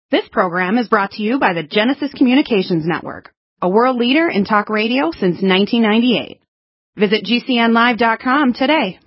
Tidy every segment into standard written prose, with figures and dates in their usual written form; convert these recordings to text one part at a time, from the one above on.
This program is brought to you by the Genesis Communications Network, a world leader in talk radio since 1998. Visit GCNlive.com today.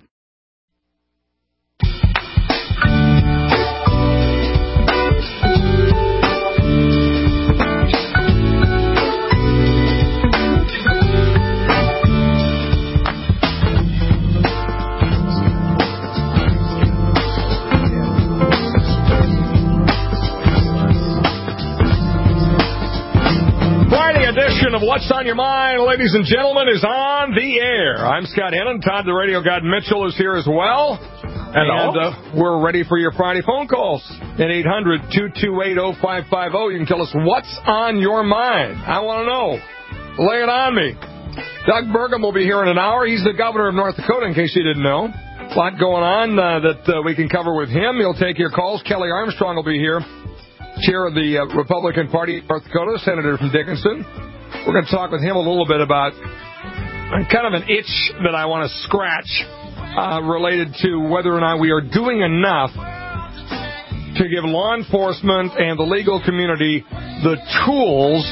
Edition of What's on Your Mind, ladies and gentlemen, is on the air. I'm Scott Hennon. Todd the Radio God Mitchell is here as well. And we're ready for your Friday phone calls at 800-228-0550. You can tell us what's on your mind. I want to know. Lay it on me. Doug Burgum will be here in an hour. He's the governor of North Dakota, in case you didn't know. A lot going on that we can cover with him. He'll take your calls. Kelly Armstrong will be here. Chair of the Republican Party of North Dakota, Senator from Dickinson. We're going to talk with him a little bit about kind of an itch that I want to scratch related to whether or not we are doing enough to give law enforcement and the legal community the tools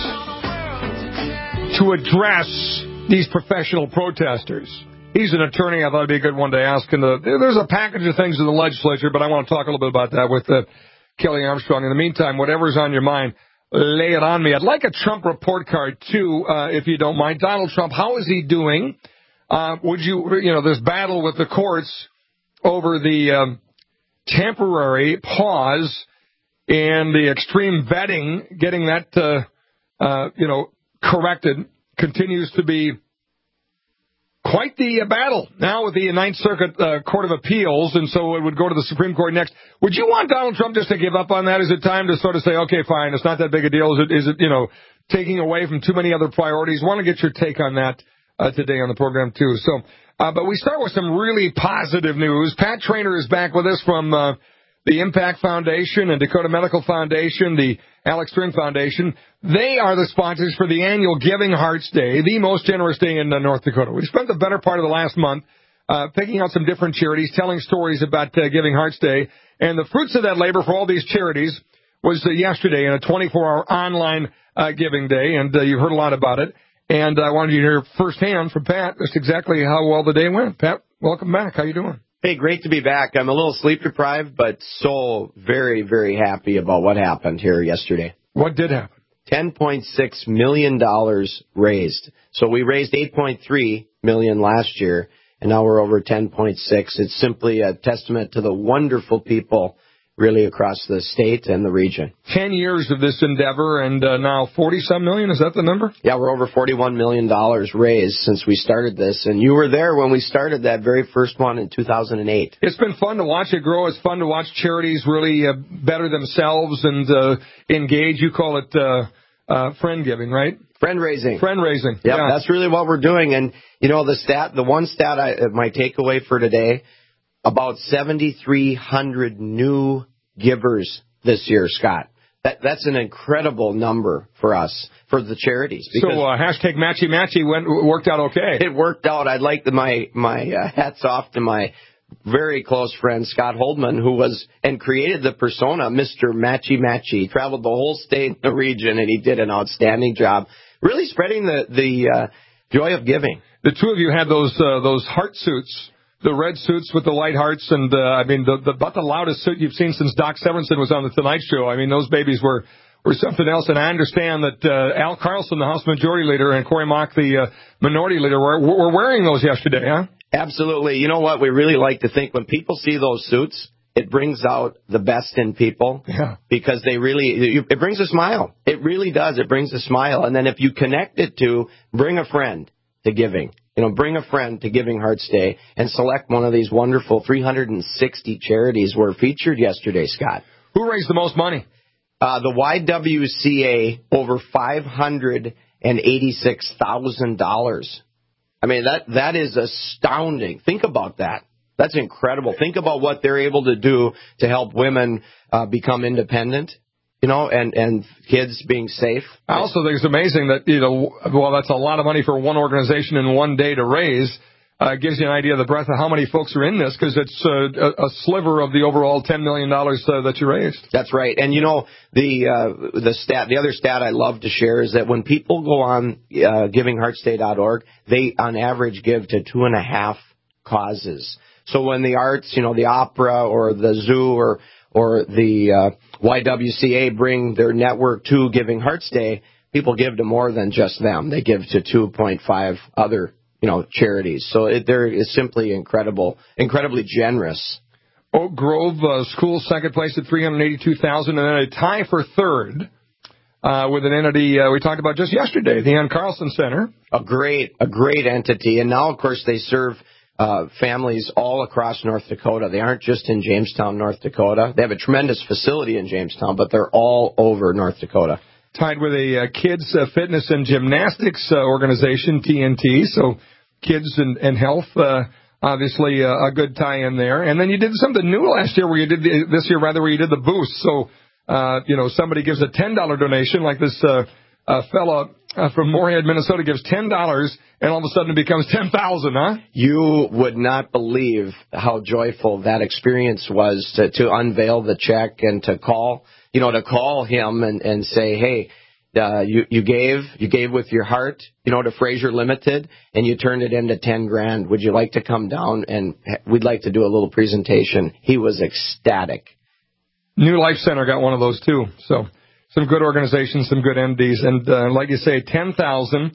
to address these professional protesters. He's an attorney. I thought it'd be a good one to ask. And there's a package of things in the legislature, but I want to talk a little bit about that with Kelly Armstrong. In the meantime, whatever's on your mind, lay it on me. I'd like a Trump report card, too, if you don't mind. Donald Trump, how is he doing? This battle with the courts over the temporary pause and the extreme vetting, getting that, corrected, continues to be quite the battle now with the Ninth Circuit Court of Appeals, and so it would go to the Supreme Court next. Would you want Donald Trump just to give up on that? Is it time to sort of say, okay, fine, it's not that big a deal? Is it taking away from too many other priorities? I want to get your take on that today on the program, too. So, but we start with some really positive news. Pat Traynor is back with us from the Impact Foundation and Dakota Medical Foundation, the Alex String Foundation. They are the sponsors for the annual Giving Hearts Day, the most generous day in North Dakota. We spent the better part of the last month picking out some different charities, telling stories about Giving Hearts Day. And the fruits of that labor for all these charities was yesterday in a 24-hour online giving day, and you heard a lot about it. And I wanted you to hear firsthand from Pat just exactly how well the day went. Pat, welcome back. How you doing? Hey, great to be back. I'm a little sleep-deprived, but so very, very happy about what happened here yesterday. What did happen? $10.6 million raised. So we raised $8.3 million last year, and now we're over $10.6. It's simply a testament to the wonderful people really across the state and the region. 10 years of this endeavor, and now 40-some million, is that the number? Yeah, we're over $41 million raised since we started this, and you were there when we started that very first one in 2008. It's been fun to watch it grow. It's fun to watch charities really better themselves and engage. You call it friend giving, right? Friend-raising. Friend-raising. Yep, yeah, that's really what we're doing. And, the one stat, my takeaway for today, about 7,300 new givers this year, Scott. That's an incredible number for us, for the charities. So hashtag Matchy Matchy worked out okay. It worked out. I'd like my hats off to my very close friend, Scott Holdman, who created the persona, Mr. Matchy Matchy. He traveled the whole state and the region, and he did an outstanding job, really spreading the joy of giving. The two of you had those heart suits. The red suits with the white hearts, and about the loudest suit you've seen since Doc Severinsen was on the Tonight Show. I mean, those babies were something else. And I understand that Al Carlson, the House Majority Leader, and Cory Mock, the Minority Leader, were wearing those yesterday, huh? Absolutely. You know what? We really like to think when people see those suits, it brings out the best in people. Yeah. Because it brings a smile. It really does. It brings a smile. And then if you connect it to bring a friend to giving. Bring a friend to Giving Hearts Day and select one of these wonderful 360 charities were featured yesterday, Scott. Who raised the most money? The YWCA, over $586,000. I mean, that is astounding. Think about that. That's incredible. Think about what they're able to do to help women become independent. And kids being safe. I also think it's amazing that, that's a lot of money for one organization in one day to raise. gives you an idea of the breadth of how many folks are in this, because it's a sliver of the overall $10 million that you raised. That's right. And, the other stat I love to share is that when people go on givingheartsday.org, they, on average, give to 2.5 causes. So when the arts, the opera or the zoo or the YWCA bring their network to Giving Hearts Day, people give to more than just them. They give to 2.5 other charities. So they're simply incredibly generous. Oak Grove School second place at $382,000, and then a tie for third with an entity we talked about just yesterday, the Ann Carlson Center. A great entity, and now of course they serve families all across North Dakota. They aren't just in Jamestown, North Dakota. They have a tremendous facility in Jamestown, but they're all over North Dakota. Tied with a kids fitness and gymnastics organization, TNT. So kids and health, obviously a good tie in there. And then you did something new last year where you did where you did the boost. So, somebody gives a $10 donation, like this fella from Moorhead, Minnesota, gives $10, and all of a sudden it becomes $10,000, huh? You would not believe how joyful that experience was to unveil the check and to call him and say, hey, you gave with your heart, to Fraser Limited, and you turned it into $10,000. Would you like to come down and we'd like to do a little presentation? He was ecstatic. New Life Center got one of those too. So some good organizations, some good MDs, and like you say, $10,614,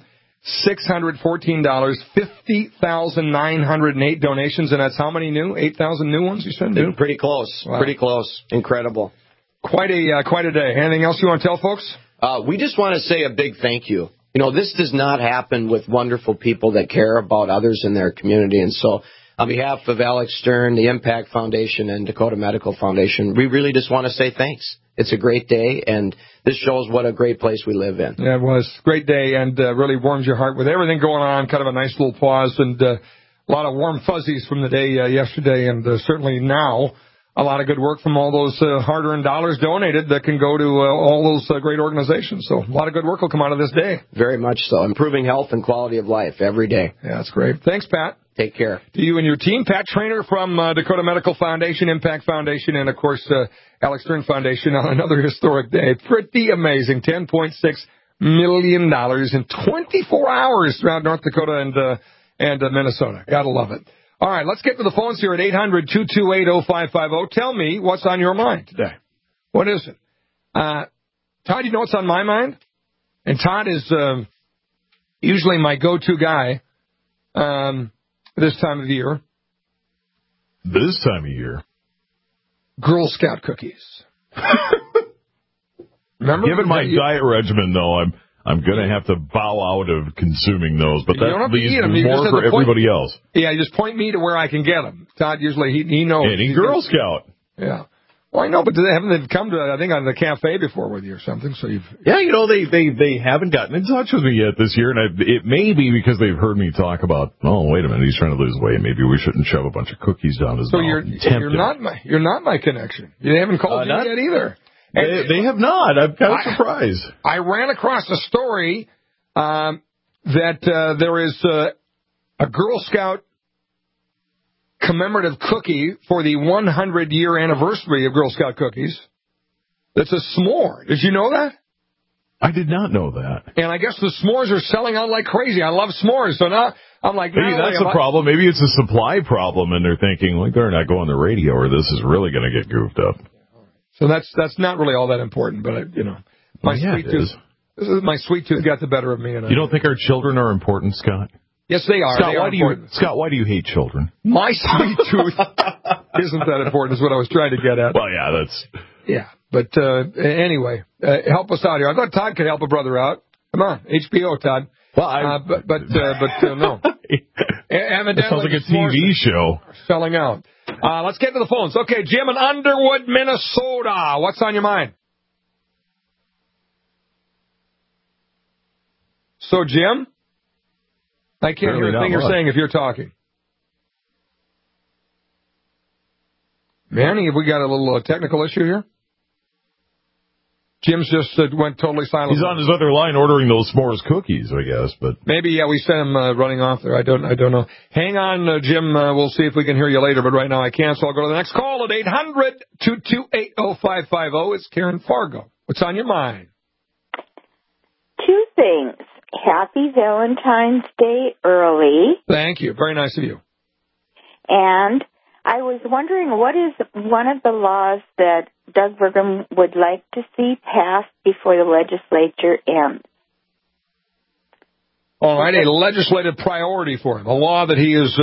50,908 donations, and that's how many new? 8,000 new ones you said? New? Pretty close. Wow. Pretty close. Incredible. Quite a day. Anything else you want to tell folks? We just want to say a big thank you. This does not happen with wonderful people that care about others in their community. And so on behalf of Alex Stern, the Impact Foundation, and Dakota Medical Foundation, we really just want to say thanks. It's a great day, and this shows what a great place we live in. Yeah, it was a great day, and really warms your heart with everything going on. Kind of a nice little pause, and a lot of warm fuzzies from the day yesterday, and certainly now a lot of good work from all those hard-earned dollars donated that can go to all those great organizations. So a lot of good work will come out of this day. Very much so. Improving health and quality of life every day. Yeah, that's great. Thanks, Pat. Take care. To you and your team. Pat Trainer from Dakota Medical Foundation, Impact Foundation, and, of course, Alex Stern Foundation on another historic day. Pretty amazing. $10.6 million in 24 hours throughout North Dakota and Minnesota. Gotta love it. All right, let's get to the phones here at 800-228-0550. Tell me what's on your mind today. What is it? Todd, you know what's on my mind? And Todd is usually my go-to guy this time of the year. This time of year? Girl Scout cookies. Remember? Given my diet regimen, though, I'm going to have to bow out of consuming those, but that leaves more for everybody else. Yeah, just point me to where I can get them. Todd usually, he knows. Any Girl Scout. Yeah. Well, I know, but haven't they come to, I think, on the cafe before with you or something? So you've. Yeah, they haven't gotten in touch with me yet this year, and it may be because they've heard me talk about, oh, wait a minute, he's trying to lose weight. Maybe we shouldn't shove a bunch of cookies down his mouth. So you're not my connection. You haven't called me yet either. They have not. I'm kind of surprised. I ran across a story that there is a Girl Scout commemorative cookie for the 100-year anniversary of Girl Scout cookies. That's a s'more. Did you know that? I did not know that. And I guess the s'mores are selling out like crazy. I love s'mores. So now I'm like, maybe that's the problem. Maybe it's a supply problem, and they're thinking, like, they're not going to the radio, or this is really going to get goofed up. So that's not really all that important, but my sweet tooth got the better of me. And you don't think our children are important, Scott? Yes, they are. Scott, why do you hate children? My sweet tooth isn't that important, is what I was trying to get at. Well, yeah, that's. Yeah, but anyway, help us out here. I thought Todd could help a brother out. Come on, HBO, Todd. Well, but no. It sounds like a TV show. Selling out. Let's get to the phones. Okay, Jim in Underwood, Minnesota. What's on your mind? So, Jim? I can't hear a thing you're saying if you're talking. Manny, have we got a little technical issue here? Jim's just went totally silent. He's on his other line ordering those s'mores cookies, I guess. But maybe, we sent him running off there. I don't know. Hang on, Jim. We'll see if we can hear you later, but right now I can't, so I'll go to the next call at 800-228-0550. It's Karen Fargo. What's on your mind? Two things. Happy Valentine's Day early. Thank you. Very nice of you. And I was wondering, what is one of the laws that Doug Burgum would like to see passed before the legislature ends? All right, a legislative priority for him, a law that he is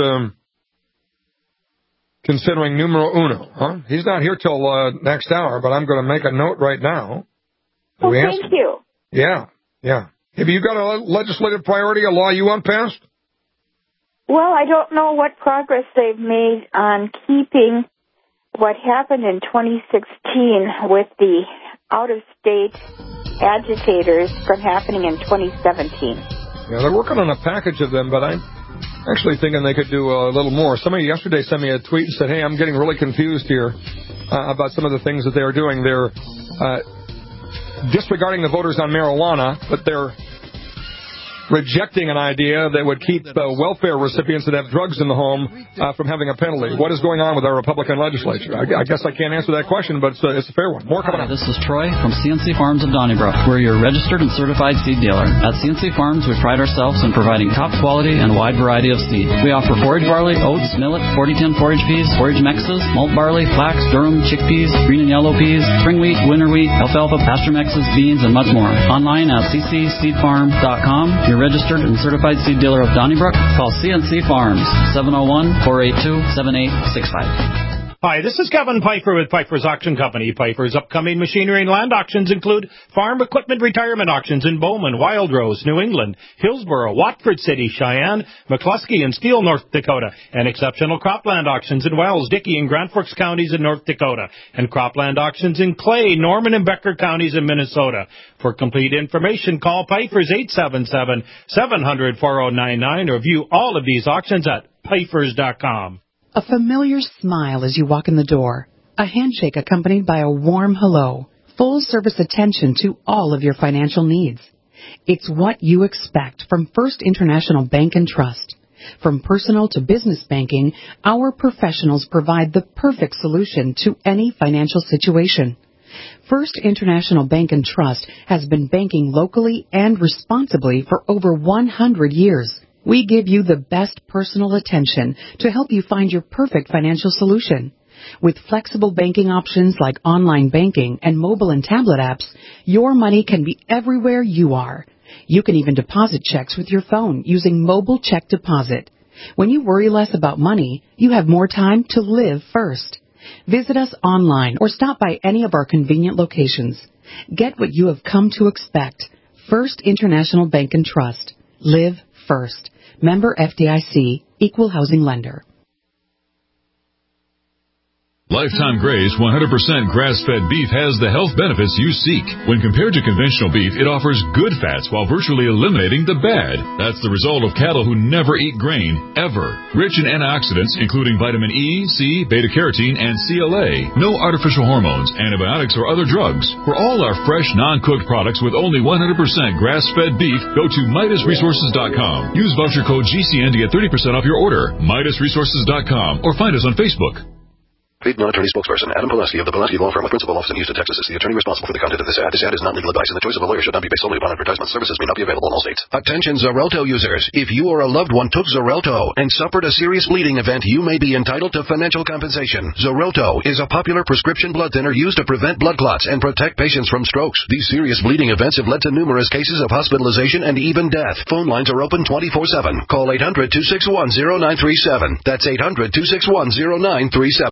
considering numero uno. Huh? He's not here till next hour, but I'm going to make a note right now. Well, thank you. Yeah. Have you got a legislative priority, a law you want passed? Well, I don't know what progress they've made on keeping what happened in 2016 with the out-of-state agitators from happening in 2017. Yeah, they're working on a package of them, but I'm actually thinking they could do a little more. Somebody yesterday sent me a tweet and said, hey, I'm getting really confused here about some of the things that they're doing. They're disregarding the voters on marijuana, but they're rejecting an idea that would keep welfare recipients that have drugs in the home from having a penalty. What is going on with our Republican legislature? I guess I can't answer that question, but it's a fair one. More coming up. This is Troy from CNC Farms of Donnybrook. We're your registered and certified seed dealer. At CNC Farms, we pride ourselves in providing top quality and a wide variety of seed. We offer forage barley, oats, millet, 40-10 forage peas, forage mexes, malt barley, flax, durum, chickpeas, green and yellow peas, spring wheat, winter wheat, alfalfa, pasture mexes, beans, and much more. Online at ccseedfarm.com. Your registered and certified seed dealer of Donnybrook. Call CNC Farms, 701-482-7865. Hi, this is Kevin Piper with Piper's Auction Company. Piper's upcoming machinery and land auctions include farm equipment retirement auctions in Bowman, Wild Rose, New England, Hillsboro, Watford City, Cheyenne, McCluskey, and Steele, North Dakota, and exceptional cropland auctions in Wells, Dickey, and Grand Forks counties in North Dakota, and cropland auctions in Clay, Norman, and Becker counties in Minnesota. For complete information, call Piper's 877-700-4099 or view all of these auctions at pifers.com. A familiar smile as you walk in the door. A handshake accompanied by a warm hello. Full service attention to all of your financial needs. It's what you expect from First International Bank and Trust. From personal to business banking, our professionals provide the perfect solution to any financial situation. First International Bank and Trust has been banking locally and responsibly for over 100 years. We give you the best personal attention to help you find your perfect financial solution. With flexible banking options like online banking and mobile and tablet apps, your money can be everywhere you are. You can even deposit checks with your phone using mobile check deposit. When you worry less about money, you have more time to live first. Visit us online or stop by any of our convenient locations. Get what you have come to expect. First International Bank and Trust. Live first. Member FDIC, Equal Housing Lender. Lifetime Graze 100% grass-fed beef has the health benefits you seek. When compared to conventional beef, it offers good fats while virtually eliminating the bad. That's the result of cattle who never eat grain, ever. Rich in antioxidants, including vitamin E, C, beta-carotene, and CLA. No artificial hormones, antibiotics, or other drugs. For all our fresh, non-cooked products with only 100% grass-fed beef, go to MidasResources.com. Use voucher code GCN to get 30% off your order. MidasResources.com or find us on Facebook. Paid non-attorney spokesperson Adam Pulaski of the Pulaski Law Firm with principal office in Houston, Texas is the attorney responsible for the content of this ad. This ad is not legal advice, and the choice of a lawyer should not be based solely upon advertisement. Services may not be available in all states. Attention Xarelto users. If you or a loved one took Xarelto and suffered a serious bleeding event, you may be entitled to financial compensation. Xarelto is a popular prescription blood thinner used to prevent blood clots and protect patients from strokes. These serious bleeding events have led to numerous cases of hospitalization and even death. Phone lines are open 24/7. Call 800-261-0937. That's 800-261-0937.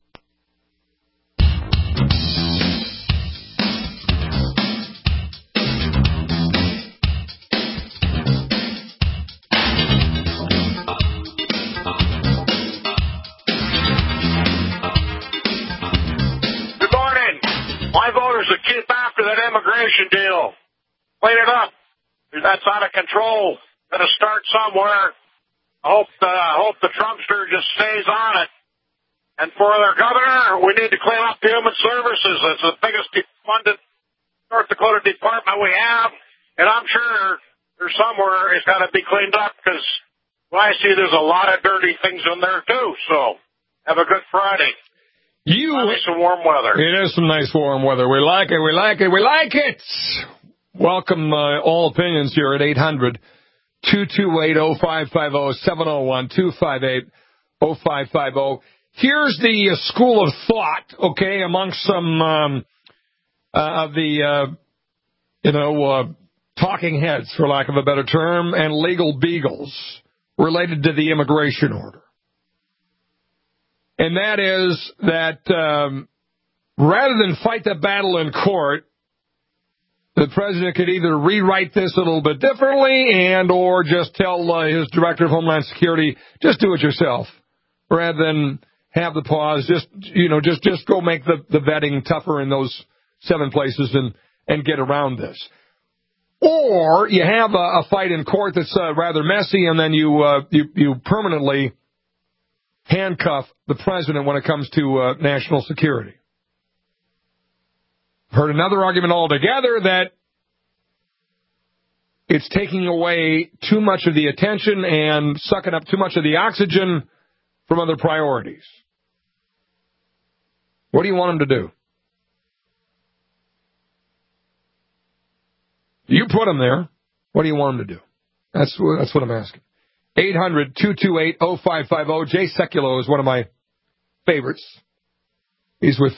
Immigration deal. Clean it up. That's out of control. Got to start somewhere. I hope the Trumpster just stays on it. And for their governor, we need to clean up the human services. It's the biggest funded North Dakota department we have, and I'm sure there's somewhere it's got to be cleaned up because I see there's a lot of dirty things in there too. So have a good Friday. Finally some warm weather. It is some nice warm weather. We like it. We like it. We like it. Welcome all opinions here at 800-228-0550, 701-258-0550. Here's the school of thought, okay, amongst some of the, talking heads, for lack of a better term, and legal beagles related to the immigration order. And that is that rather than fight the battle in court, the president could either rewrite this a little bit differently and or just tell his director of Homeland Security, just do it yourself, rather than have the pause, just go make the vetting tougher in those 7 places and get around this. Or you have a fight in court that's rather messy, and then you permanently handcuff the president when it comes to national security. Heard another argument altogether that it's taking away too much of the attention and sucking up too much of the oxygen from other priorities. What do you want him to do? You put him there. What do you want him to do? That's what I'm asking. 800-228-0550. Jay Sekulow is one of my favorites. He's with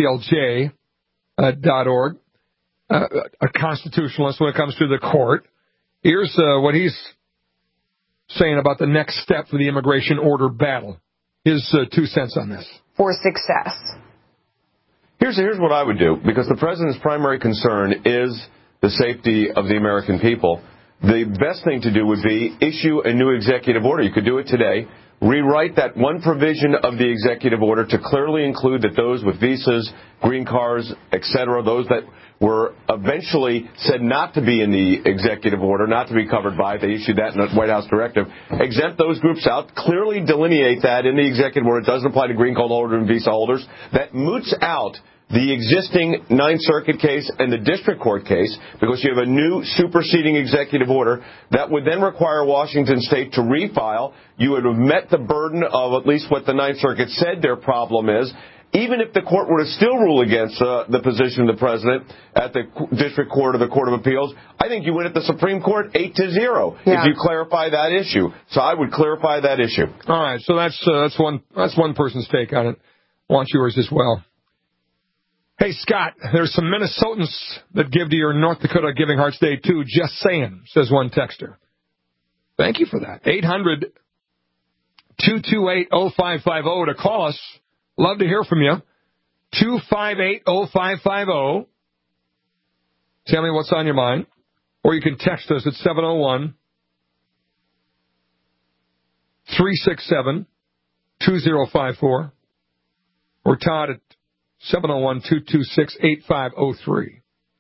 ACLJ.org, a constitutionalist when it comes to the court. Here's what he's saying about the next step for the immigration order battle. His 2 cents on this. For success. Here's what I would do, because the president's primary concern is the safety of the American people. The best thing to do would be issue a new executive order. You could do it today. Rewrite that one provision of the executive order to clearly include that those with visas, green cards, etc., those that were eventually said not to be in the executive order, not to be covered by it, they issued that in a White House directive, exempt those groups out, clearly delineate that in the executive order. It doesn't apply to green card holders and visa holders. That moots out the existing Ninth Circuit case and the district court case, because you have a new superseding executive order that would then require Washington State to refile. You would have met the burden of at least what the Ninth Circuit said their problem is. Even if the court were to still rule against the position of the president at the district court or the Court of Appeals, I think you win at the Supreme Court 8-0 if you clarify that issue. So I would clarify that issue. All right, so that's one person's take on it. I want yours as well. Hey, Scott, there's some Minnesotans that give to your North Dakota Giving Hearts Day, too. Just saying, says one texter. Thank you for that. 800-228-0550 to call us. Love to hear from you. 258-0550. Tell me what's on your mind. Or you can text us at 701-367-2054. Or Todd at 701-226-8503.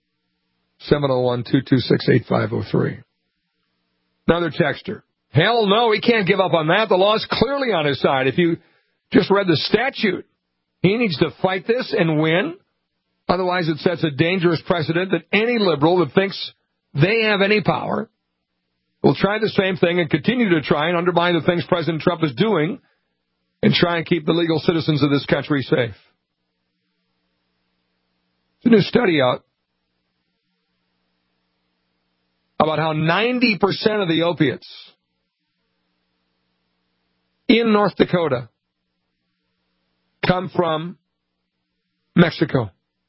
701-226-8503. Another texter. Hell no, he can't give up on that. The law's clearly on his side. If you just read the statute, he needs to fight this and win. Otherwise, it sets a dangerous precedent that any liberal that thinks they have any power will try the same thing and continue to try and undermine the things President Trump is doing and try and keep the legal citizens of this country safe. There's a new study out about how 90% of the opiates in North Dakota come from Mexico.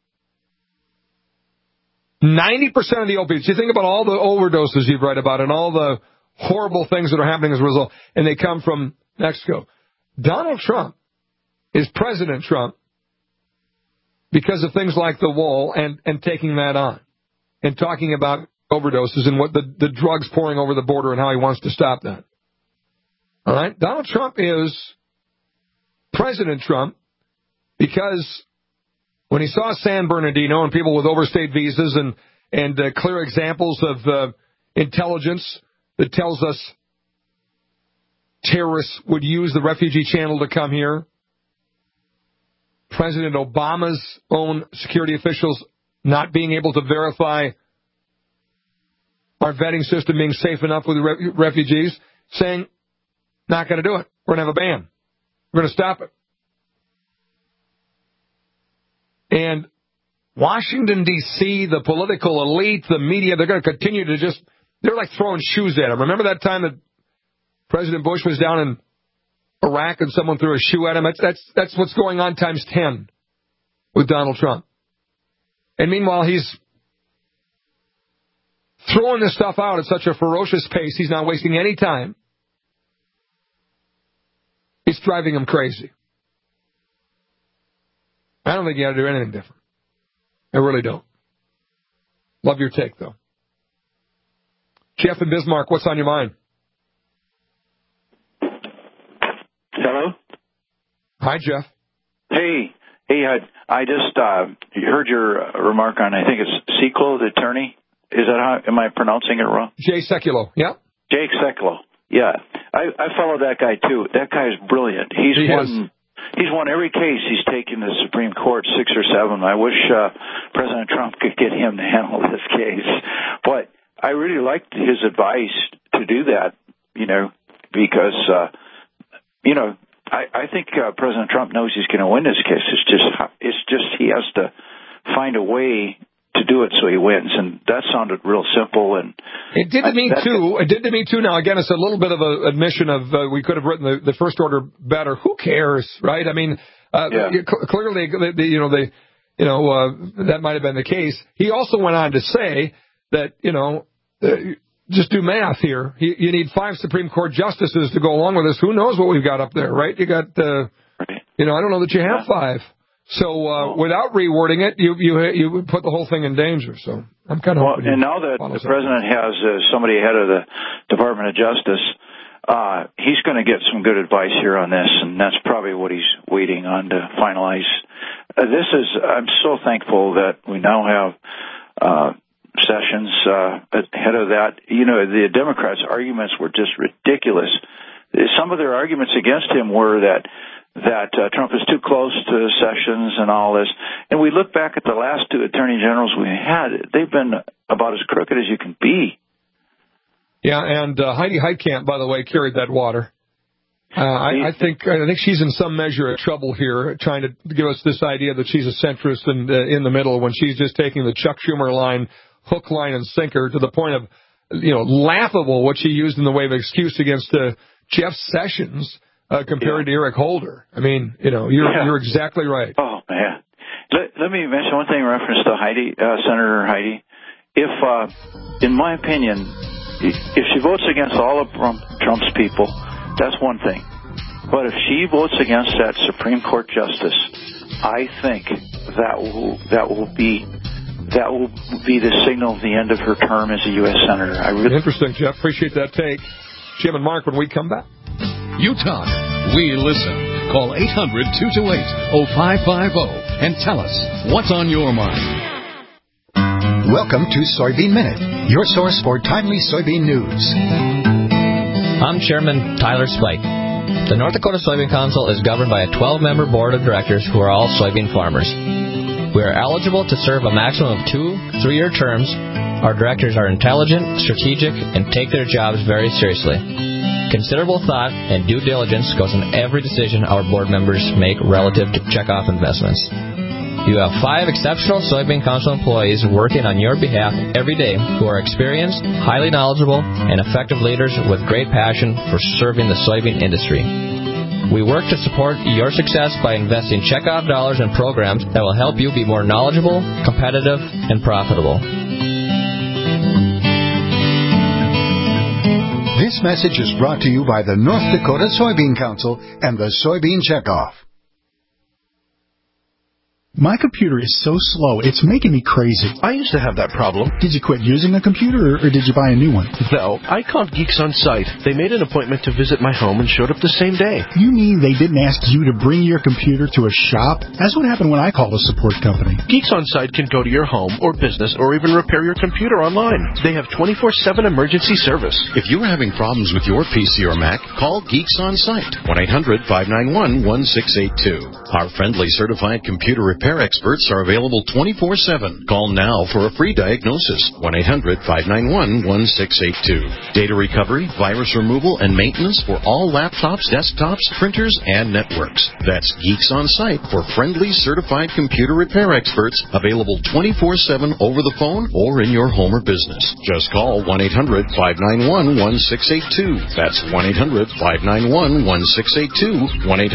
90% of the opiates. You think about all the overdoses you've read about and all the horrible things that are happening as a result, and they come from Mexico. Donald Trump is President Trump because of things like the wall and taking that on and talking about overdoses and what the drugs pouring over the border and how he wants to stop that. All right? Donald Trump is President Trump because when he saw San Bernardino and people with overstayed visas and clear examples of intelligence that tells us terrorists would use the refugee channel to come here, President Obama's own security officials not being able to verify our vetting system being safe enough with refugees, saying, not going to do it. We're going to have a ban. We're going to stop it. And Washington, D.C., the political elite, the media, they're going to continue to just, they're like throwing shoes at him. Remember that time that President Bush was down in Iraq and someone threw a shoe at him? That's what's going on times 10 with Donald Trump. And meanwhile, he's throwing this stuff out at such a ferocious pace, he's not wasting any time. It's driving him crazy. I don't think you got to do anything different. I really don't. Love your take, though. Jeff in Bismarck, what's on your mind? Hello? Hi, Jeff. Hey, I just heard your remark on, I think it's Sekulow, the attorney. Is that how, am I pronouncing it wrong? Jay Sekulow, yeah. Jake Sekulow, yeah. I follow that guy, too. That guy is brilliant. He's won every case he's taken to the Supreme Court, 6 or 7. I wish President Trump could get him to handle this case. But I really liked his advice to do that, because, I think President Trump knows he's going to win this case. It's just he has to find a way to do it so he wins, and that sounded real simple. And it did to me too. It did to me too. Now again, it's a little bit of an admission of we could have written the first order better. Who cares, right? I mean, clearly, that might have been the case. He also went on to say that just do math here. You need 5 Supreme Court justices to go along with this. Who knows what we've got up there, right? You got, I don't know that you have 5. So without rewording it, you put the whole thing in danger. So I'm kind of and now that the president has somebody head of the Department of Justice, he's going to get some good advice here on this, and that's probably what he's waiting on to finalize. I'm so thankful that we now have Sessions ahead of that. The Democrats' arguments were just ridiculous. Some of their arguments against him were that Trump is too close to Sessions and all this. And we look back at the last 2 attorney generals we had, they've been about as crooked as you can be. Yeah, and Heidi Heitkamp, by the way, carried that water. I think she's in some measure of trouble here, trying to give us this idea that she's a centrist and in the middle when she's just taking the Chuck Schumer line, hook, line, and sinker to the point of, laughable what she used in the way of excuse against Jeff Sessions. Compared to Eric Holder. I mean, you're exactly right. Oh, man. Let me mention one thing in reference to Heidi, Senator Heidi. If, in my opinion, if she votes against all of Trump's people, that's one thing. But if she votes against that Supreme Court justice, I think that will be the signal of the end of her term as a U.S. Senator. Interesting, Jeff. Appreciate that take. Jim and Mark, when we come back. You talk, we listen. Call 800-228-0550 and tell us what's on your mind. Welcome to Soybean Minute, your source for timely soybean news. I'm Chairman Tyler Spike. The North Dakota Soybean Council is governed by a 12-member board of directors who are all soybean farmers. We are eligible to serve a maximum of 2 3-year terms. Our directors are intelligent, strategic, and take their jobs very seriously. Considerable thought and due diligence goes in every decision our board members make relative to checkoff investments. You have 5 exceptional Soybean Council employees working on your behalf every day who are experienced, highly knowledgeable, and effective leaders with great passion for serving the soybean industry. We work to support your success by investing checkoff dollars in programs that will help you be more knowledgeable, competitive, and profitable. This message is brought to you by the North Dakota Soybean Council and the Soybean Checkoff. My computer is so slow, it's making me crazy. I used to have that problem. Did you quit using a computer, or did you buy a new one? No, I called Geeks On Site. They made an appointment to visit my home and showed up the same day. You mean they didn't ask you to bring your computer to a shop? That's what happened when I called a support company. Geeks On Site can go to your home or business or even repair your computer online. They have 24/7 emergency service. If you are having problems with your PC or Mac, call Geeks On Site, 1-800-591-1682. Our friendly certified computer repair repair experts are available 24/7. Call now for a free diagnosis. 1-800-591-1682. Data recovery, virus removal, and maintenance for all laptops, desktops, printers, and networks. That's Geeks on Site for friendly, certified computer repair experts available 24/7 over the phone or in your home or business. Just call 1-800-591-1682. That's 1-800-591-1682.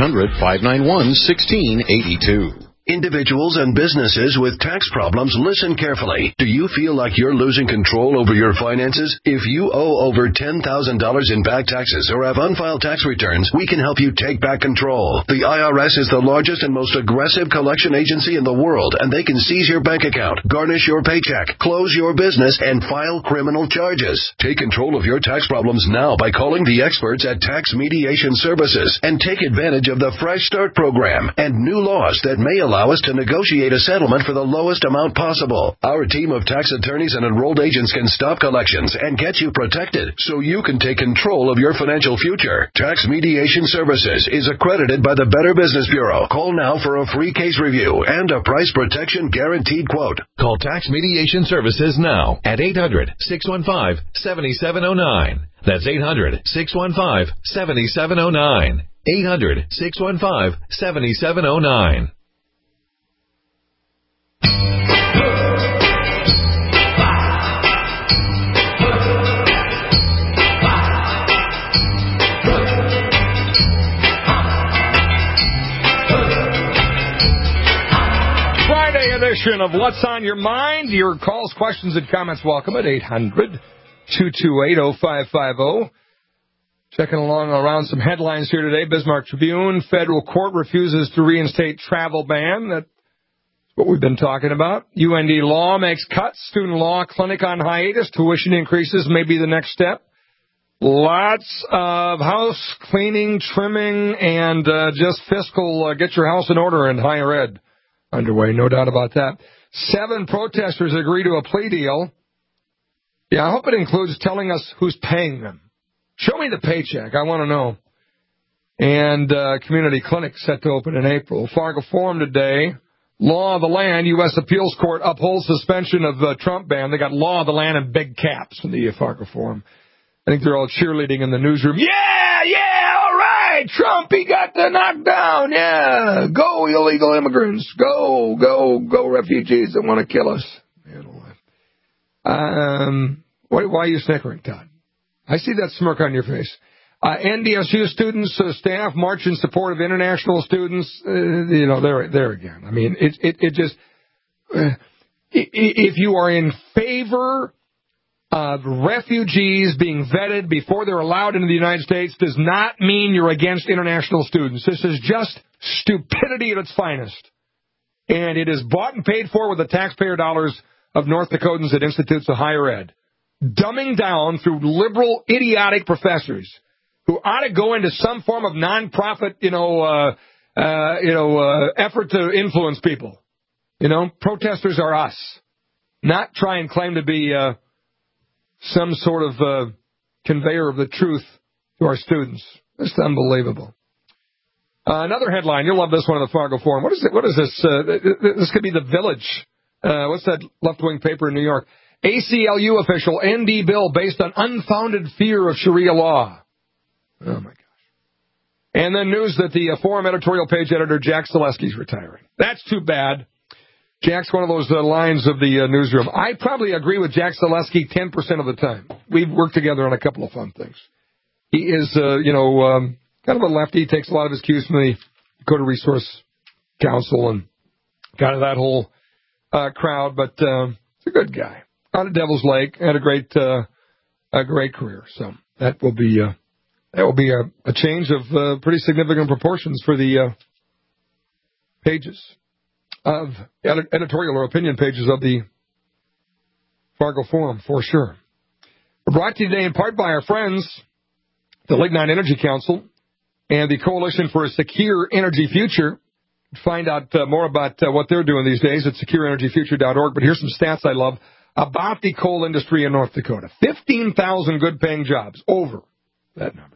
1-800-591-1682. Individuals and businesses with tax problems, listen carefully. Do you feel like you're losing control over your finances? If you owe over $10,000 in back taxes or have unfiled tax returns, we can help you take back control. The IRS is the largest and most aggressive collection agency in the world, and they can seize your bank account, garnish your paycheck, close your business, and file criminal charges. Take control of your tax problems now by calling the experts at Tax Mediation Services and take advantage of the Fresh Start program and new laws that may allow us to negotiate a settlement for the lowest amount possible. Our team of tax attorneys and enrolled agents can stop collections and get you protected so you can take control of your financial future. Tax Mediation Services is accredited by the Better Business Bureau. Call now for a free case review and a price protection guaranteed quote. Call Tax Mediation Services now at 800-615-7709. That's 800-615-7709. 800-615-7709. Edition of What's on Your Mind. Your calls, questions, and comments welcome at 800-228-0550. Checking along around some headlines here today. Bismarck Tribune, federal court refuses to reinstate travel ban. That's what we've been talking about. UND Law makes cuts. Student law clinic on hiatus. Tuition increases may be the next step. Lots of house cleaning, trimming, and just fiscal get your house in order in higher ed underway, no doubt about that. 7 protesters agree to a plea deal. Yeah, I hope it includes telling us who's paying them. Show me the paycheck. I want to know. And community clinic set to open in April. Fargo Forum today. Law of the land. U.S. Appeals Court upholds suspension of the Trump ban. They got Law of the land in big caps in the Fargo Forum. I think they're all cheerleading in the newsroom. Yeah, all right. Trump, he got the knockdown. Yeah, go illegal immigrants. Go refugees that want to kill us. Why are you snickering, Todd? I see that smirk on your face. NDSU students, staff march in support of international students. There again. I mean, it just, if you are in favor of refugees being vetted before they're allowed into the United States does not mean you're against international students. This is just stupidity at its finest. And it is bought and paid for with the taxpayer dollars of North Dakotans at institutes of higher ed. Dumbing down through liberal, idiotic professors who ought to go into some form of nonprofit, effort to influence people. Protesters are us. Not try and claim to be some sort of conveyor of the truth to our students. It's unbelievable. Another headline. You'll love this one in the Fargo Forum. What is this? This could be The Village. What's that left-wing paper in New York? ACLU official, ND bill based on unfounded fear of Sharia law. Oh, my gosh. And then news that the Forum editorial page editor, Jack Zaleski's retiring. That's too bad. Jack's one of those lines of the newsroom. I probably agree with Jack Zaleski 10% of the time. We've worked together on a couple of fun things. He is, kind of a lefty. He takes a lot of his cues from the Dakota Resource Council and kind of that whole crowd. But he's a good guy. Out of Devil's Lake, had a great career. So that will be a change of pretty significant proportions for the pages of editorial or opinion pages of the Fargo Forum, for sure. We're brought to you today in part by our friends, the Lignite Energy Council and the Coalition for a Secure Energy Future. Find out more about what they're doing these days at secureenergyfuture.org. But here's some stats I love about the coal industry in North Dakota. 15,000 good-paying jobs, over that number.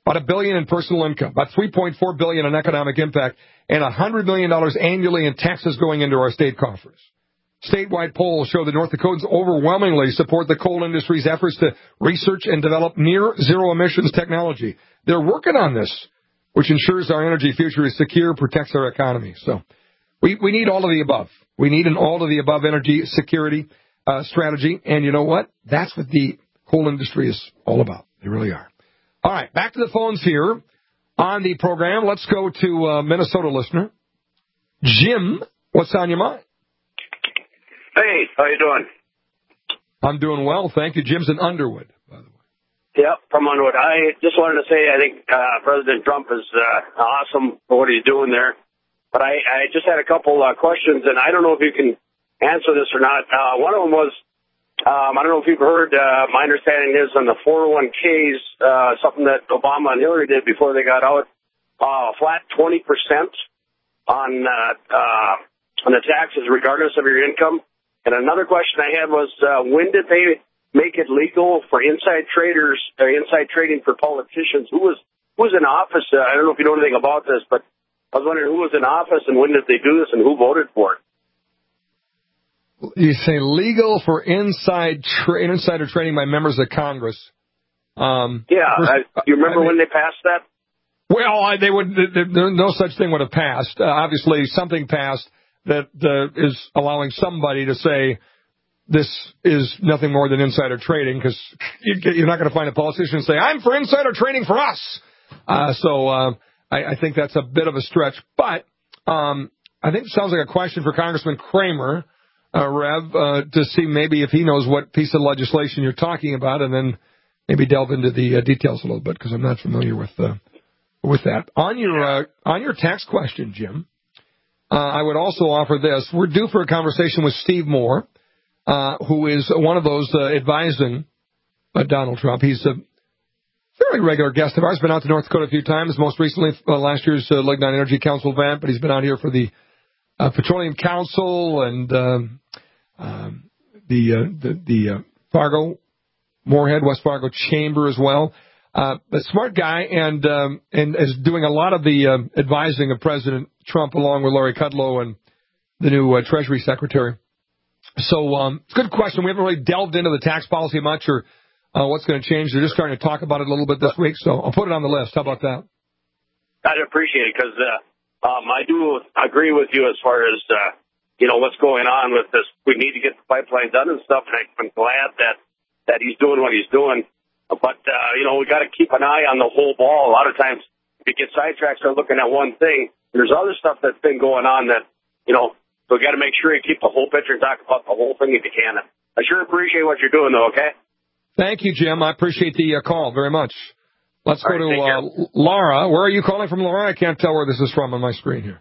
about $1 billion in personal income, about $3.4 billion in economic impact, and $100 million annually in taxes going into our state coffers. Statewide polls show that North Dakotans overwhelmingly support the coal industry's efforts to research and develop near-zero emissions technology. They're working on this, which ensures our energy future is secure, protects our economy. So we need all of the above. We need an all-of-the-above energy security strategy, and you know what? That's what the coal industry is all about. They really are. All right, back to the phones here on the program. Let's go to a Minnesota listener. Jim, what's on your mind? Hey, how you doing? I'm doing well, thank you. Jim's in Underwood, by the way. Yep, from Underwood. I just wanted to say I think President Trump is awesome for what he's doing there. But I just had a couple questions, and I don't know if you can answer this or not. One of them was, I don't know if you've heard, my understanding is on the 401ks, something that Obama and Hillary did before they got out, flat 20% on the taxes regardless of your income. And another question I had was, when did they make it legal for inside traders, inside trading for politicians? Who was in office? I don't know if you know anything about this, but I was wondering who was in office and when did they do this and who voted for it? You say legal for insider trading by members of Congress. Do you remember when they passed that? Well, no such thing would have passed. Obviously, something passed that is allowing somebody to say this is nothing more than insider trading, because you're not going to find a politician and say, I'm for insider trading for us. I think that's a bit of a stretch. But I think it sounds like a question for Congressman Kramer, Rev, to see maybe if he knows what piece of legislation you're talking about, and then maybe delve into the details a little bit, because I'm not familiar with that. On your tax question, Jim, I would also offer this. We're due for a conversation with Steve Moore, who is one of those advising Donald Trump. He's a very regular guest of ours, been out to North Dakota a few times, most recently last year's Lignite Energy Council event, but he's been out here for the Petroleum Council and the Fargo, Moorhead, West Fargo Chamber as well. But smart guy and is doing a lot of the advising of President Trump along with Larry Kudlow and the new Treasury Secretary. So it's a good question. We haven't really delved into the tax policy much or what's going to change. They're just starting to talk about it a little bit this week, so I'll put it on the list. How about that? I'd appreciate it because I do agree with you as far as, what's going on with this. We need to get the pipeline done and stuff, and I'm glad that he's doing what he's doing. But, we got to keep an eye on the whole ball. A lot of times we get sidetracked, start looking at one thing. There's other stuff that's been going on that, so we got to make sure you keep the whole picture and talk about the whole thing if you can. I sure appreciate what you're doing, though, okay? Thank you, Jim. I appreciate the call very much. Let's go to Laura. Where are you calling from, Laura? I can't tell where this is from on my screen here.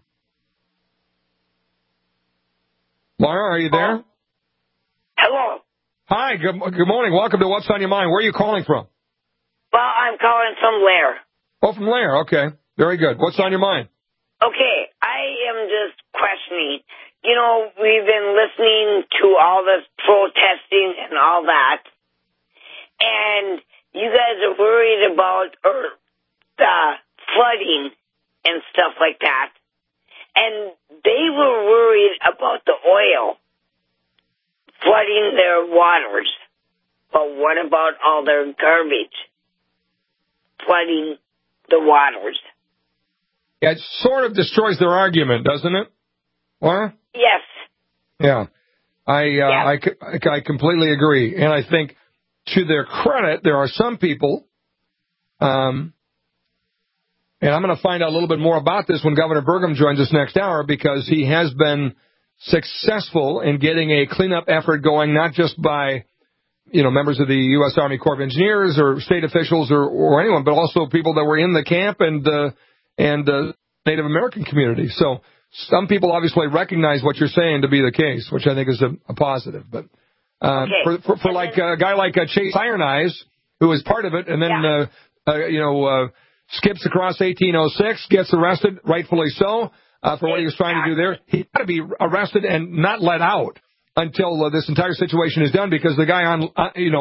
Laura, are you there? Hello. Hi, good morning. Welcome to What's on Your Mind. Where are you calling from? Well, I'm calling from Lair. Oh, from Lair. Okay. Very good. What's on your mind? Okay. I am just questioning. We've been listening to all this protesting and all that. And you guys are worried about the flooding and stuff like that. And they were worried about the oil flooding their waters. But what about all their garbage flooding the waters? Yeah, it sort of destroys their argument, doesn't it? Laura? Yes. Yeah. I completely agree. And I think, to their credit, there are some people, and I'm going to find out a little bit more about this when Governor Burgum joins us next hour, because he has been successful in getting a cleanup effort going, not just by, members of the U.S. Army Corps of Engineers or state officials or anyone, but also people that were in the camp and Native American community. So some people obviously recognize what you're saying to be the case, which I think is a positive. But for like a guy like Chase Iron Eyes, who is part of it, and then skips across 1806, gets arrested, rightfully so, for what he was trying to do there. He's got to be arrested and not let out until this entire situation is done, because the guy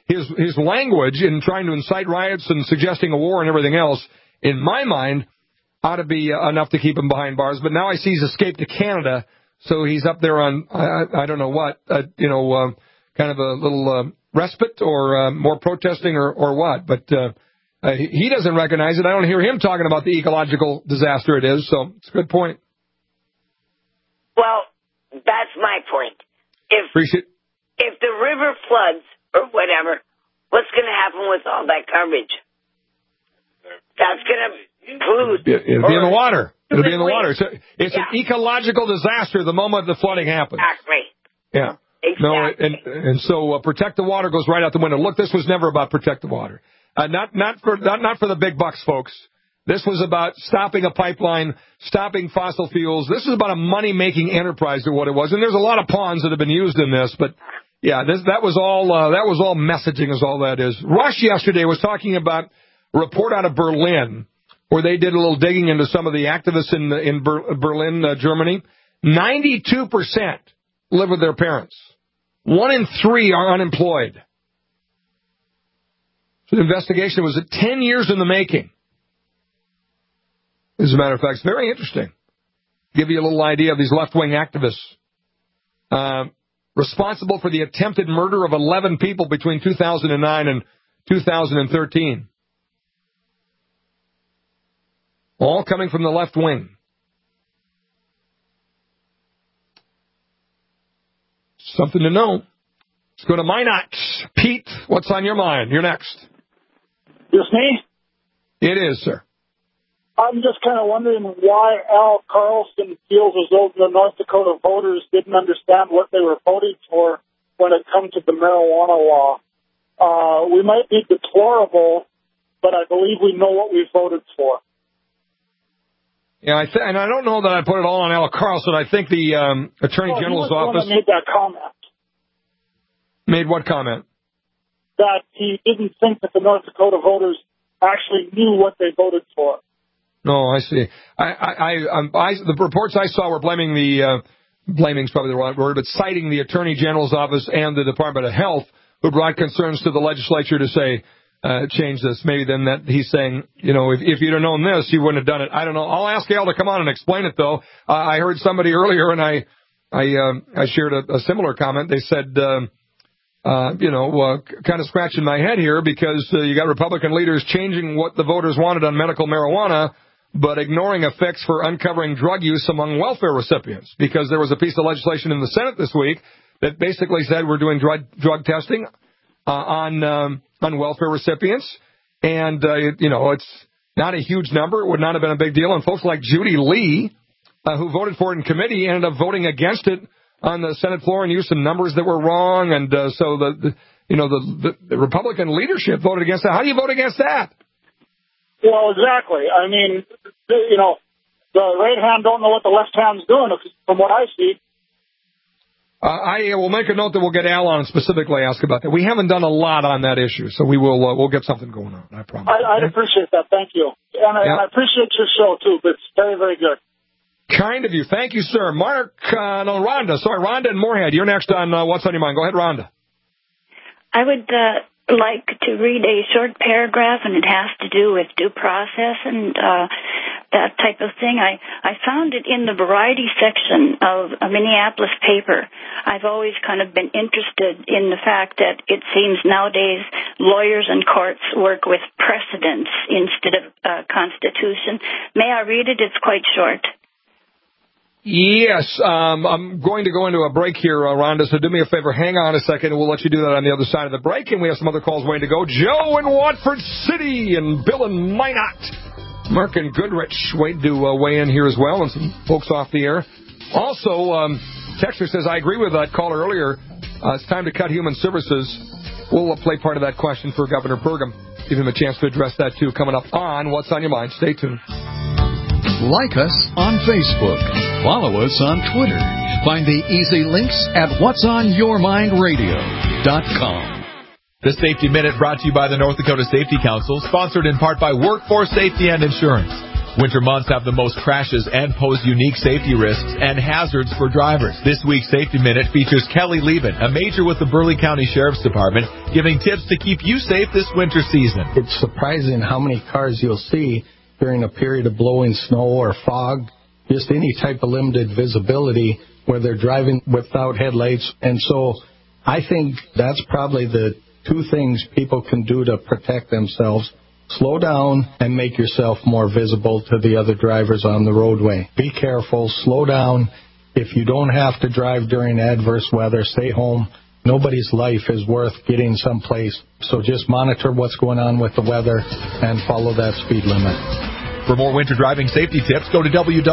his language in trying to incite riots and suggesting a war and everything else, in my mind, ought to be enough to keep him behind bars. But now I see he's escaped to Canada, so he's up there on, I don't know what, kind of a little respite or more protesting or what. But he doesn't recognize it. I don't hear him talking about the ecological disaster it is, so it's a good point. Well, that's my point. If the river floods or whatever, what's going to happen with all that garbage? That's going to pollute. It'll be in the water. It'll be in the water. So it's an ecological disaster the moment the flooding happens. Exactly. Yeah. Exactly. No, and so protect the water goes right out the window. Look, this was never about protect the water. Not for the big bucks, folks. This was about stopping a pipeline, stopping fossil fuels. This is about a money-making enterprise to what it was. And there's a lot of pawns that have been used in this, but yeah, that was all messaging is all that is. Rush yesterday was talking about a report out of Berlin where they did a little digging into some of the activists in Berlin, Germany. 92% live with their parents. 1 in 3 are unemployed. So the investigation was 10 years in the making. As a matter of fact, it's very interesting. Give you a little idea of these left-wing activists. Responsible for the attempted murder of 11 people between 2009 and 2013. All coming from the left wing. Something to know. Let's go to Minot. Pete, what's on your mind? You're next. Just me? It is, sir. I'm just kind of wondering why Al Carlson feels as though the North Dakota voters didn't understand what they were voting for when it comes to the marijuana law. We might be deplorable, but I believe we know what we voted for. Yeah, and I don't know that I put it all on Al Carlson. I think the Attorney General's office made that comment. Made what comment? That he didn't think that the North Dakota voters actually knew what they voted for. No, I see. The reports I saw were blaming blaming's probably the wrong word, but citing the Attorney General's office and the Department of Health, who brought concerns to the legislature to say, change this. Maybe then that he's saying, if you'd have known this, you wouldn't have done it. I don't know. I'll ask Al to come on and explain it, though. I heard somebody earlier, and I shared a similar comment. They said, kind of scratching my head here because you got Republican leaders changing what the voters wanted on medical marijuana, but ignoring effects for uncovering drug use among welfare recipients. Because there was a piece of legislation in the Senate this week that basically said we're doing drug testing on welfare recipients, and it's not a huge number. It would not have been a big deal. And folks like Judy Lee, who voted for it in committee, ended up voting against it on the Senate floor and used some numbers that were wrong. And so the Republican leadership voted against that. How do you vote against that? Well, exactly. I mean, the right hand don't know what the left hand's doing, from what I see. I will make a note that we'll get Al on and specifically ask about that. We haven't done a lot on that issue, so we will we'll get something going on. I promise. I'd appreciate that. Thank you. And I appreciate your show, too. But it's very, very good. Kind of you. Thank you, sir. Rhonda. Sorry, Rhonda and Moorhead. You're next on What's on Your Mind. Go ahead, Rhonda. I would like to read a short paragraph, and it has to do with due process and that type of thing. I found it in the variety section of a Minneapolis paper. I've always kind of been interested in the fact that it seems nowadays lawyers and courts work with precedents instead of Constitution. May I read it? It's quite short. Yes, I'm going to go into a break here, Rhonda, so do me a favor. Hang on a second, and we'll let you do that on the other side of the break. And we have some other calls waiting to go. Joe in Watford City and Bill in Minot. Mark and Goodrich waiting to weigh in here as well, and some folks off the air. Also, Texter says, I agree with that caller earlier. It's time to cut human services. We'll play part of that question for Governor Burgum. Give him a chance to address that, too, coming up on What's on Your Mind. Stay tuned. Like us on Facebook. Follow us on Twitter. Find the easy links at whatsonyourmindradio.com. The Safety Minute brought to you by the North Dakota Safety Council, sponsored in part by Workforce Safety and Insurance. Winter months have the most crashes and pose unique safety risks and hazards for drivers. This week's Safety Minute features Kelly Lieben, a major with the Burleigh County Sheriff's Department, giving tips to keep you safe this winter season. It's surprising how many cars you'll see during a period of blowing snow or fog, just any type of limited visibility where they're driving without headlights. And so I think that's probably the two things people can do to protect themselves. Slow down and make yourself more visible to the other drivers on the roadway. Be careful, slow down. If you don't have to drive during adverse weather, stay home. Nobody's life is worth getting someplace. So just monitor what's going on with the weather and follow that speed limit. For more winter driving safety tips, go to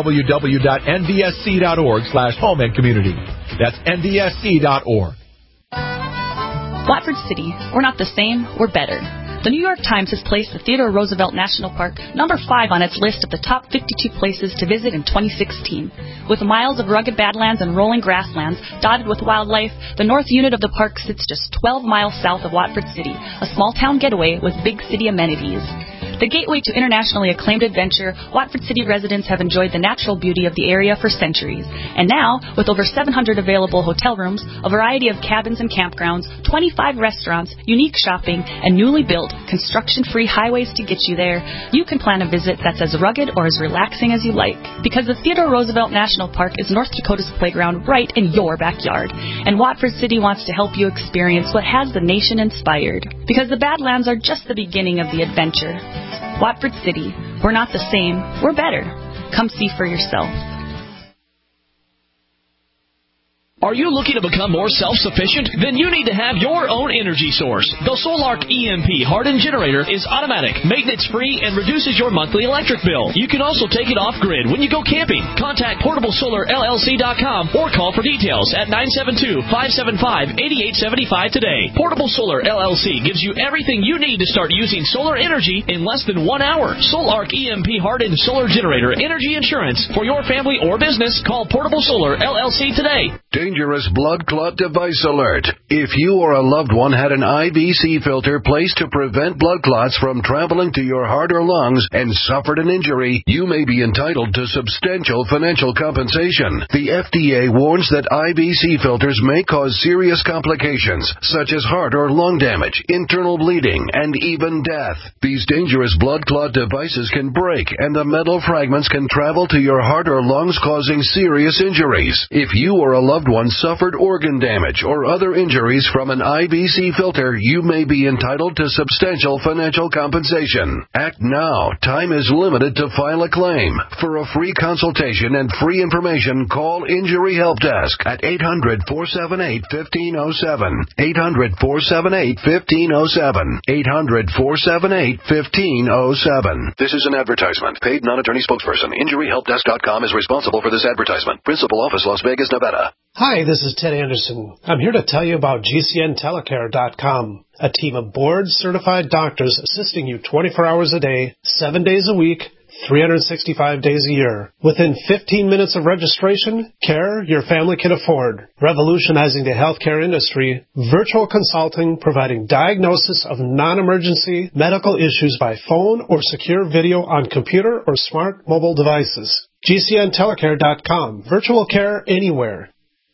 www.nvsc.org/home and community. That's nvsc.org. Watford City, we're not the same, we're better. The New York Times has placed the Theodore Roosevelt National Park number 5 on its list of the top 52 places to visit in 2016. With miles of rugged badlands and rolling grasslands dotted with wildlife, the north unit of the park sits just 12 miles south of Watford City, a small-town getaway with big city amenities. The gateway to internationally acclaimed adventure, Watford City residents have enjoyed the natural beauty of the area for centuries. And now, with over 700 available hotel rooms, a variety of cabins and campgrounds, 25 restaurants, unique shopping, and newly built, construction-free highways to get you there, you can plan a visit that's as rugged or as relaxing as you like. Because the Theodore Roosevelt National Park is North Dakota's playground right in your backyard. And Watford City wants to help you experience what has the nation inspired. Because the Badlands are just the beginning of the adventure. Watford City, we're not the same, we're better. Come see for yourself. Are you looking to become more self-sufficient? Then you need to have your own energy source. The Solark EMP hardened generator is automatic, maintenance-free, and reduces your monthly electric bill. You can also take it off-grid when you go camping. Contact PortableSolarLLC.com or call for details at 972-575-8875 today. Portable Solar LLC gives you everything you need to start using solar energy in less than 1 hour. Solark EMP hardened solar generator energy insurance for your family or business. Call Portable Solar LLC today. Dangerous blood clot device alert. If you or a loved one had an IVC filter placed to prevent blood clots from traveling to your heart or lungs and suffered an injury, you may be entitled to substantial financial compensation. The FDA warns that IVC filters may cause serious complications, such as heart or lung damage, internal bleeding, and even death. These dangerous blood clot devices can break, and the metal fragments can travel to your heart or lungs, causing serious injuries. If you or a loved one suffered organ damage or other injuries from an IVC filter, you may be entitled to substantial financial compensation. Act now. Time is limited to file a claim. For a free consultation and free information, call Injury Help Desk at 800-478-1507. 800-478-1507. 800-478-1507. This is an advertisement. Paid non-attorney spokesperson. InjuryHelpDesk.com is responsible for this advertisement. Principal office, Las Vegas, Nevada. Hi, this is Ted Anderson. I'm here to tell you about GCNTelecare.com, a team of board-certified doctors assisting you 24 hours a day, 7 days a week, 365 days a year. Within 15 minutes of registration, care your family can afford. Revolutionizing the healthcare industry, virtual consulting providing diagnosis of non-emergency medical issues by phone or secure video on computer or smart mobile devices. GCNTelecare.com. Virtual care anywhere.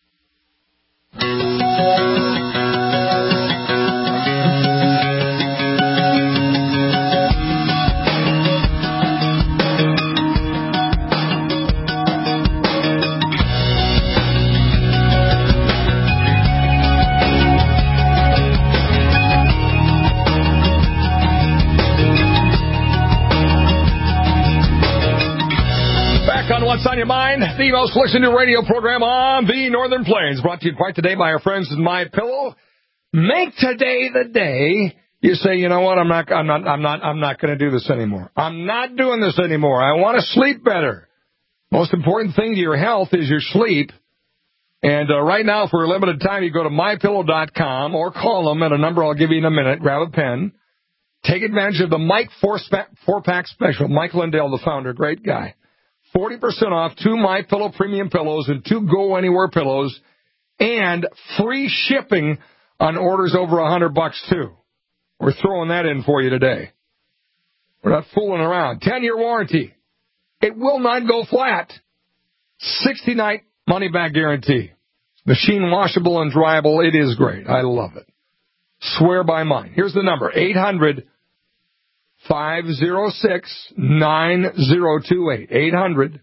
What's on your mind? The most listened to radio program on the Northern Plains, brought to you quite today by our friends at MyPillow. Make today the day you say, you know what, I'm not going to do this anymore. I'm not doing this anymore. I want to sleep better. Most important thing to your health is your sleep. And right now, for a limited time, you go to MyPillow.com or call them at a number I'll give you in a minute. Grab a pen. Take advantage of the Mike 4-pack special. Mike Lindell, the founder, great guy. 40% off 2 MyPillow premium pillows and 2 Go Anywhere pillows, and free shipping on orders over $100 too. We're throwing that in for you today. We're not fooling around. 10-year warranty. It will not go flat. 60-night money-back guarantee. Machine washable and dryable. It is great. I love it. Swear by mine. Here's the number, 800-506-9028.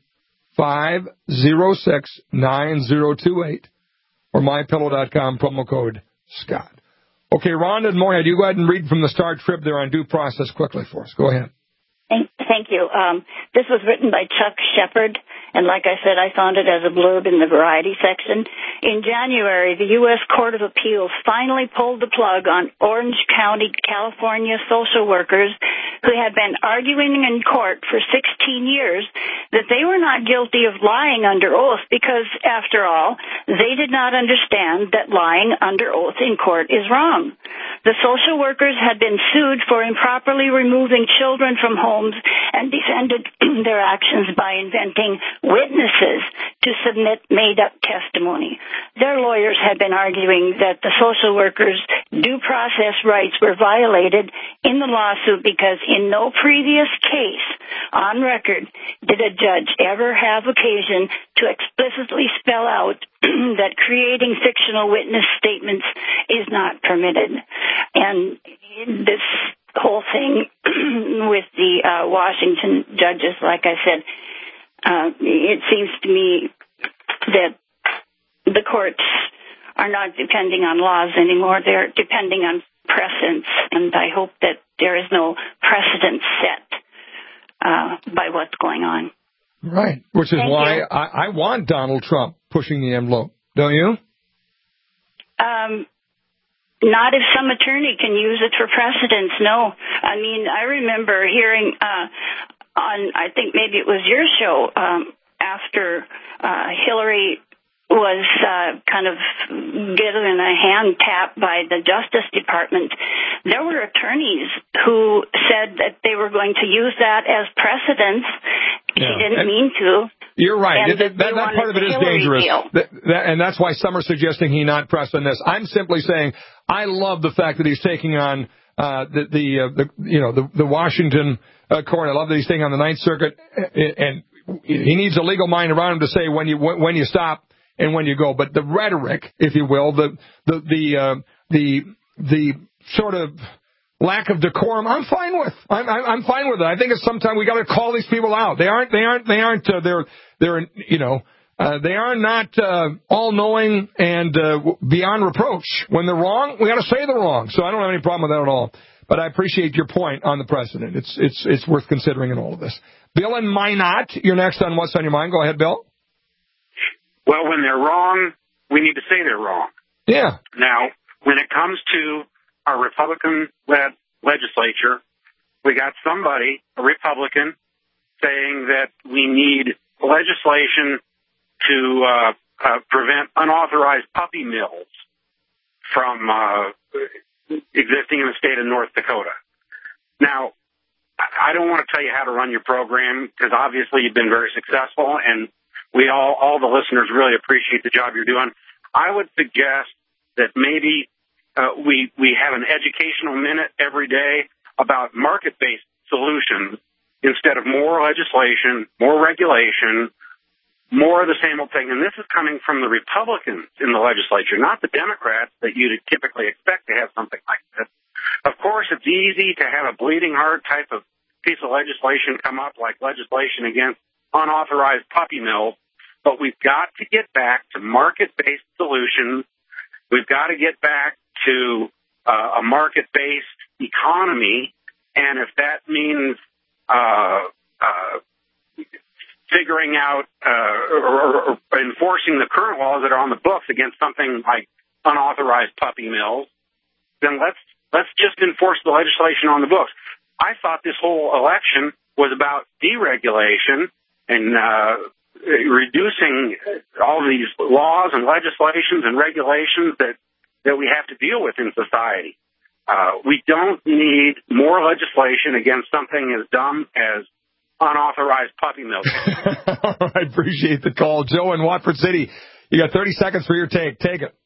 800-506-9028. Or MyPillow.com, promo code Scott. Okay, Rhonda and Morehead, you go ahead and read from the Star Trib there on due process quickly for us. Go ahead. Thank you. This was written by Chuck Shepard, and like I said, I found it as a blurb in the Variety section. In January, the U.S. Court of Appeals finally pulled the plug on Orange County, California social workers who had been arguing in court for 16 years that they were not guilty of lying under oath because, after all, they did not understand that lying under oath in court is wrong. The social workers had been sued for improperly removing children from homes and defended their actions by inventing witnesses to submit made-up testimony. Their lawyers had been arguing that the social workers' due process rights were violated in the lawsuit because in no previous case on record did a judge ever have occasion to explicitly spell out that creating fictional witness statements is not permitted. And this whole thing with the Washington judges, like I said, it seems to me that the courts are not depending on laws anymore. They're depending on precedents, and I hope that there is no precedent set by what's going on. Right, which is why I want Donald Trump pushing the envelope, don't you? Not if some attorney can use it for precedence, no. I mean, I remember hearing on, I think maybe it was your show, after Hillary was kind of given a hand tap by the Justice Department, there were attorneys who said that they were going to use that as precedence. She didn't mean to. You're right. That part of it is dangerous. And that's why some are suggesting he not press on this. I'm simply saying I love the fact that he's taking on the Washington court. I love that he's taking on the Ninth Circuit, and he needs a legal mind around him to say when you stop and when you go. But the rhetoric, if you will, the sort of lack of decorum, I'm fine with. I'm fine with it. I think it's sometimes we got to call these people out. They are not all knowing and beyond reproach. When they're wrong, we got to say they're wrong. So I don't have any problem with that at all. But I appreciate your point on the precedent. It's worth considering in all of this. Bill and Minot, you're next on What's on Your Mind. Go ahead, Bill. Well, when they're wrong, we need to say they're wrong. Yeah. Now, when it comes to our Republican-led legislature, we got somebody, a Republican, saying that we need legislation to prevent unauthorized puppy mills from existing in the state of North Dakota. Now, I don't want to tell you how to run your program because obviously you've been very successful, and we all the listeners really appreciate the job you're doing. I would suggest that maybe we have an educational minute every day about market-based solutions instead of more legislation, more regulation, more of the same old thing. And this is coming from the Republicans in the legislature, not the Democrats that you'd typically expect to have something like this. Of course, it's easy to have a bleeding heart type of piece of legislation come up, like legislation against unauthorized puppy mills, but we've got to get back to market-based solutions. We've got to get back to a market-based economy, and if that means figuring out or enforcing the current laws that are on the books against something like unauthorized puppy mills, then let's just enforce the legislation on the books. I thought this whole election was about deregulation and reducing all these laws and legislations and regulations that we have to deal with in society. We don't need more legislation against something as dumb as unauthorized puppy milk. I appreciate the call. Joe in Watford City, you got 30 seconds for your take. Take it.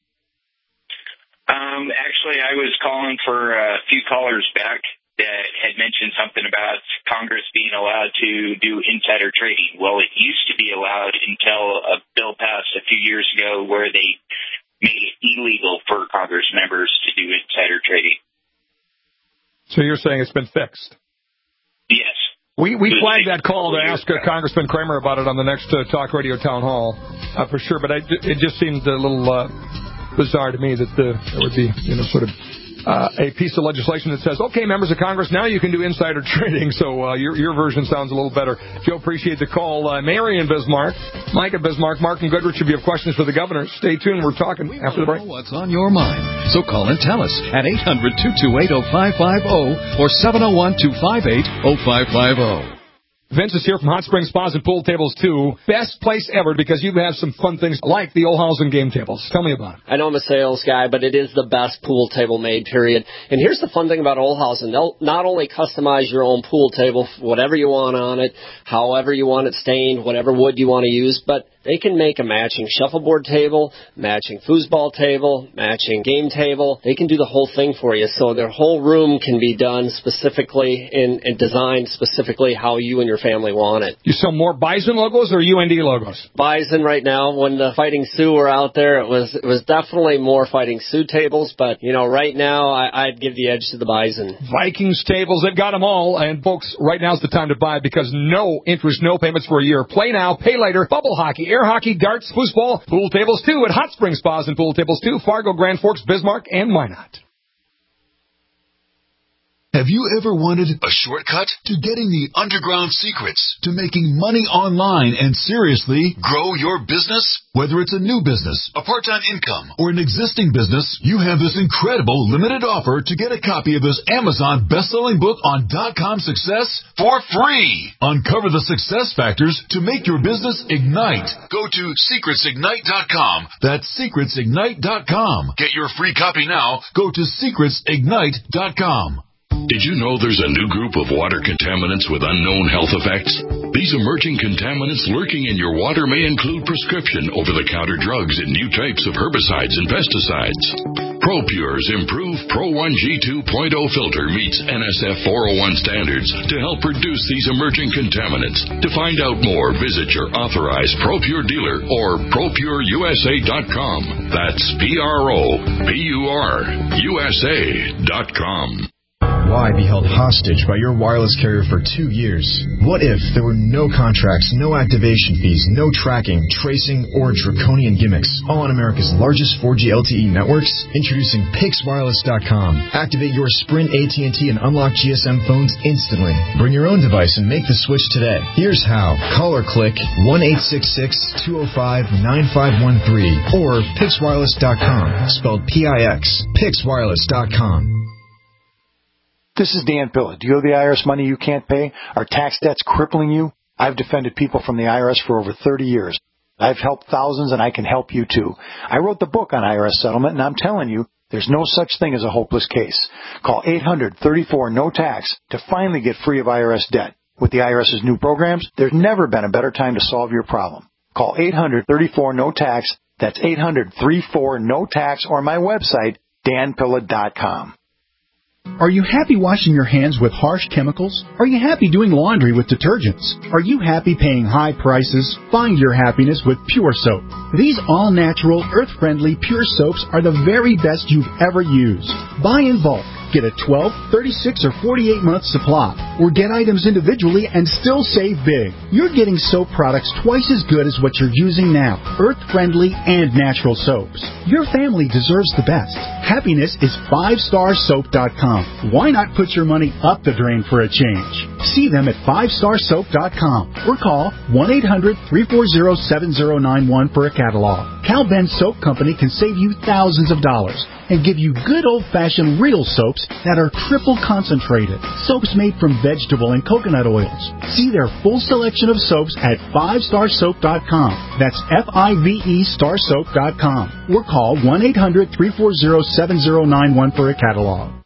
Actually, I was calling for a few callers back that had mentioned something about Congress being allowed to do insider trading. Well, it used to be allowed until a bill passed a few years ago where they made it illegal for Congress members to do insider trading. So you're saying it's been fixed? Yes. We flagged that call to ask Congressman Kramer about it on the next Talk Radio Town Hall, for sure. But it just seemed a little bizarre to me that there would be, sort of a piece of legislation that says, okay, members of Congress, now you can do insider trading. So your version sounds a little better. Joe, appreciate the call. Mary in Bismarck, Mike at Bismarck, Mark and Goodrich, if you have questions for the governor, stay tuned. We're talking after the break. What's on your mind? So call and tell us at 800-228-0550 or 701-258-0550. Vince is here from Hot Springs Spas and Pool Tables, too. Best place ever because you have some fun things like the Olhausen game tables. Tell me about it. I know I'm a sales guy, but it is the best pool table made, period. And here's the fun thing about Olhausen. They'll not only customize your own pool table, whatever you want on it, however you want it stained, whatever wood you want to use, but they can make a matching shuffleboard table, matching foosball table, matching game table. They can do the whole thing for you. So their whole room can be done specifically and designed specifically how you and your family want it. You sell more Bison logos or UND logos? Bison right now. When the Fighting Sioux were out there, it was definitely more Fighting Sioux tables. But, right now I'd give the edge to the Bison. Vikings tables, they've got them all. And, folks, right now's the time to buy because no interest, no payments for a year. Play now, pay later. Bubble hockey, air hockey, darts, foosball, pool tables, too, at Hot Springs Spas and Pool Tables, too, Fargo, Grand Forks, Bismarck, and Minot. Have you ever wanted a shortcut to getting the underground secrets to making money online and seriously grow your business? Whether it's a new business, a part-time income, or an existing business, you have this incredible limited offer to get a copy of this Amazon best-selling book on .com success for free. Uncover the success factors to make your business ignite. Go to secretsignite.com. That's secretsignite.com. Get your free copy now. Go to secretsignite.com. Did you know there's a new group of water contaminants with unknown health effects? These emerging contaminants lurking in your water may include prescription over-the-counter drugs and new types of herbicides and pesticides. ProPure's improved Pro 1G 2.0 filter meets NSF 401 standards to help reduce these emerging contaminants. To find out more, visit your authorized ProPure dealer or ProPureUSA.com. That's ProPureUSA.com. Why be held hostage by your wireless carrier for 2 years? What if there were no contracts, no activation fees, no tracking, tracing, or draconian gimmicks, all on America's largest 4G LTE networks? Introducing PixWireless.com. Activate your Sprint, AT&T, and unlock GSM phones instantly. Bring your own device and make the switch today. Here's how. Call or click 1-866-205-9513 or PixWireless.com, spelled P-I-X, PixWireless.com. This is Dan Pilla. Do you owe the IRS money you can't pay? Are tax debts crippling you? I've defended people from the IRS for over 30 years. I've helped thousands, and I can help you, too. I wrote the book on IRS settlement, and I'm telling you, there's no such thing as a hopeless case. Call 800-34-NO-TAX to finally get free of IRS debt. With the IRS's new programs, there's never been a better time to solve your problem. Call 800-34-NO-TAX. That's 800-34-NO-TAX, or my website, danpilla.com. Are you happy washing your hands with harsh chemicals? Are you happy doing laundry with detergents? Are you happy paying high prices? Find your happiness with Pure Soap. These all-natural, earth-friendly Pure Soaps are the very best you've ever used. Buy in bulk. Get a 12, 36, or 48-month supply. Or get items individually and still save big. You're getting soap products twice as good as what you're using now. Earth-friendly and natural soaps. Your family deserves the best. Happiness is 5starsoap.com. Why not put your money up the drain for a change? See them at 5starsoap.com or call 1-800-340-7091 for a catalog. Cal Ben Soap Company can save you thousands of dollars and give you good old-fashioned real soaps that are triple concentrated. Soaps made from vegetable and coconut oils. See their full selection of soaps at 5starsoap.com. That's F-I-V-E starsoap.com. Or call 1-800-340-7091 for a catalog.